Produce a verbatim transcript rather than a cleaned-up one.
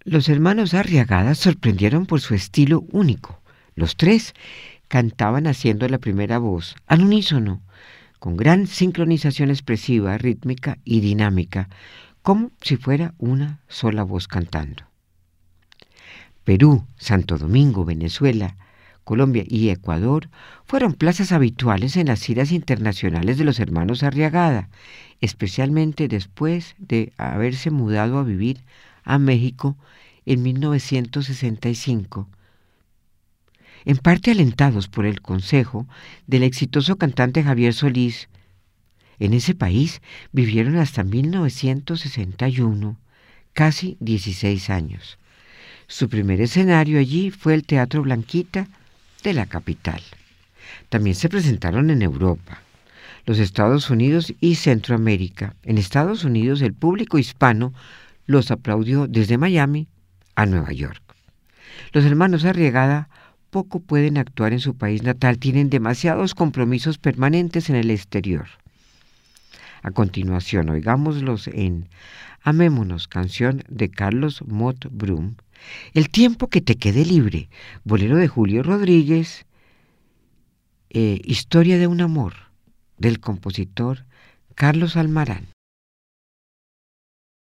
Los hermanos Arriagada sorprendieron por su estilo único. Los tres cantaban haciendo la primera voz, al unísono, con gran sincronización expresiva, rítmica y dinámica, como si fuera una sola voz cantando. Perú, Santo Domingo, Venezuela, Colombia y Ecuador fueron plazas habituales en las giras internacionales de los hermanos Arriagada, especialmente después de haberse mudado a vivir a México en mil novecientos sesenta y cinco, en parte alentados por el consejo del exitoso cantante Javier Solís. En ese país vivieron hasta mil novecientos sesenta y uno, casi dieciséis años. Su primer escenario allí fue el Teatro Blanquita de la capital. También se presentaron en Europa, los Estados Unidos y Centroamérica. En Estados Unidos el público hispano los aplaudió desde Miami a Nueva York. Los hermanos Arriagada poco pueden actuar en su país natal, tienen demasiados compromisos permanentes en el exterior. A continuación, oigámoslos en Amémonos, canción de Carlos Mott Brum, El tiempo que te quede libre, bolero de Julio Rodríguez, eh, Historia de un amor, del compositor Carlos Almarán.